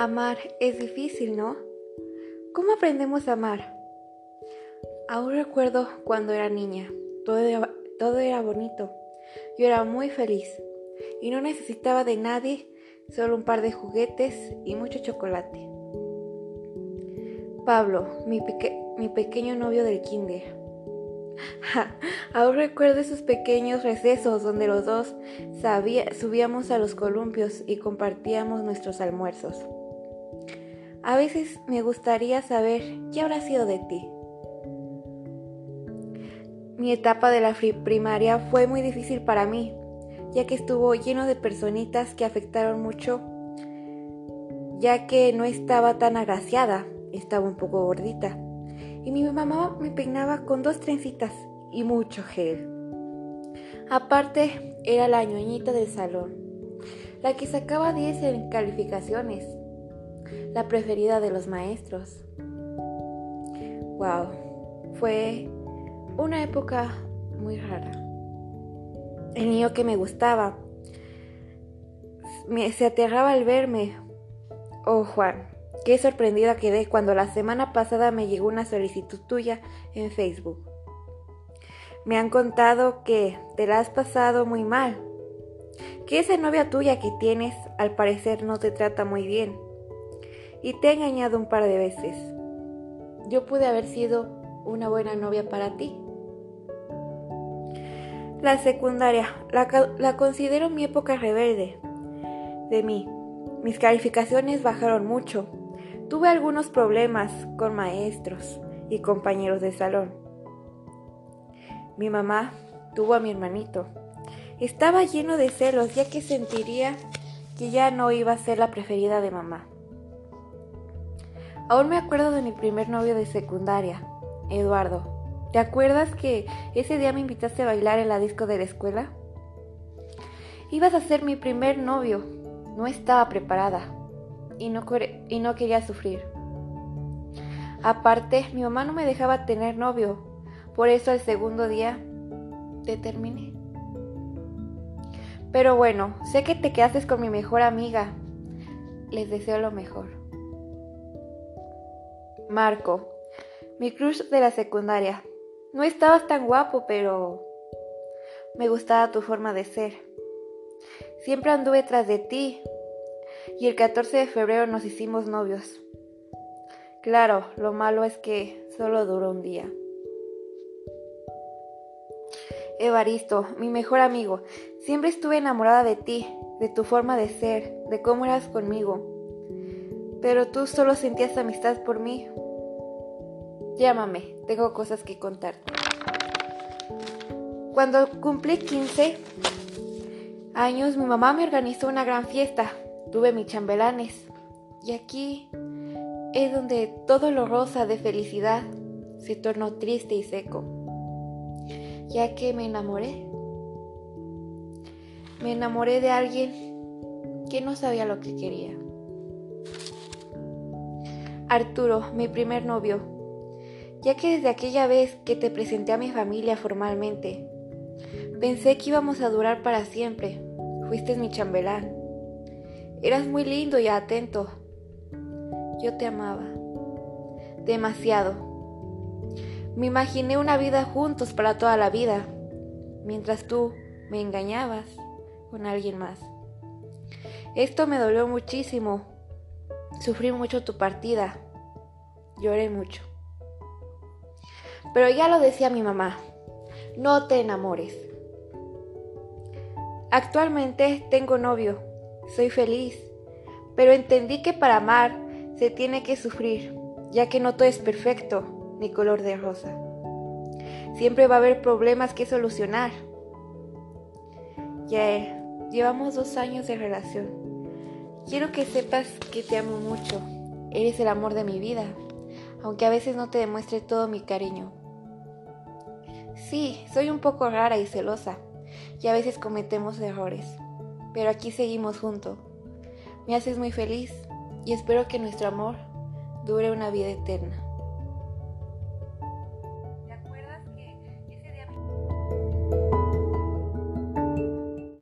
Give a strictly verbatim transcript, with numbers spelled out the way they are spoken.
Amar es difícil, ¿no? ¿Cómo aprendemos a amar? Aún recuerdo cuando era niña. Todo era, todo era bonito. Yo era muy feliz y no necesitaba de nadie, solo un par de juguetes y mucho chocolate. Pablo, mi, peque- mi pequeño novio del kinder. Aún recuerdo esos pequeños recesos donde los dos sabía, subíamos a los columpios y compartíamos nuestros almuerzos. A veces me gustaría saber qué habrá sido de ti. Mi etapa de la primaria fue muy difícil para mí, ya que estuvo lleno de personitas que afectaron mucho, ya que no estaba tan agraciada, estaba un poco gordita, y mi mamá me peinaba con dos trencitas y mucho gel. Aparte, era la ñoñita del salón, la que sacaba diez en calificaciones, la preferida de los maestros. Wow, fue una época muy rara. El niño que me gustaba me, se aterraba al verme. Oh, Juan, qué sorprendida quedé cuando la semana pasada me llegó una solicitud tuya en Facebook. Me han contado que te la has pasado muy mal, que esa novia tuya que tienes al parecer no te trata muy bien y te ha engañado un par de veces. Yo pude haber sido una buena novia para ti. La secundaria, la, la considero mi época rebelde de mí. Mis calificaciones bajaron mucho. Tuve algunos problemas con maestros y compañeros de salón. Mi mamá tuvo a mi hermanito. Estaba lleno de celos, ya que sentiría que ya no iba a ser la preferida de mamá. Aún me acuerdo de mi primer novio de secundaria, Eduardo. ¿Te acuerdas que ese día me invitaste a bailar en la disco de la escuela? Ibas a ser mi primer novio. No estaba preparada y no, y no quería sufrir. Aparte, mi mamá no me dejaba tener novio. Por eso el segundo día te terminé. Pero bueno, sé que te quedaste con mi mejor amiga. Les deseo lo mejor. Marco, mi crush de la secundaria. No estabas tan guapo, pero me gustaba tu forma de ser. Siempre anduve tras de ti y el catorce de febrero nos hicimos novios. Claro, lo malo es que solo duró un día. Evaristo, mi mejor amigo, siempre estuve enamorada de ti, de tu forma de ser, de cómo eras conmigo. Pero tú solo sentías amistad por mí. Llámame, tengo cosas que contarte. Cuando cumplí quince años, mi mamá me organizó una gran fiesta. Tuve mis chambelanes. Y aquí es donde todo lo rosa de felicidad se tornó triste y seco. Ya que me enamoré. Me enamoré de alguien que no sabía lo que quería. Arturo, mi primer novio. Ya que desde aquella vez que te presenté a mi familia formalmente, pensé que íbamos a durar para siempre. Fuiste mi chambelán. Eras muy lindo y atento. Yo te amaba. Demasiado. Me imaginé una vida juntos para toda la vida, mientras tú me engañabas con alguien más. Esto me dolió muchísimo. Sufrí mucho tu partida. Lloré mucho. Pero ya lo decía mi mamá, no te enamores. Actualmente tengo novio, soy feliz, pero entendí que para amar se tiene que sufrir, ya que no todo es perfecto ni color de rosa. Siempre va a haber problemas que solucionar. Ya llevamos dos años de relación. Quiero que sepas que te amo mucho, eres el amor de mi vida, aunque a veces no te demuestre todo mi cariño. Sí, soy un poco rara y celosa, y a veces cometemos errores, pero aquí seguimos juntos. Me haces muy feliz y espero que nuestro amor dure una vida eterna.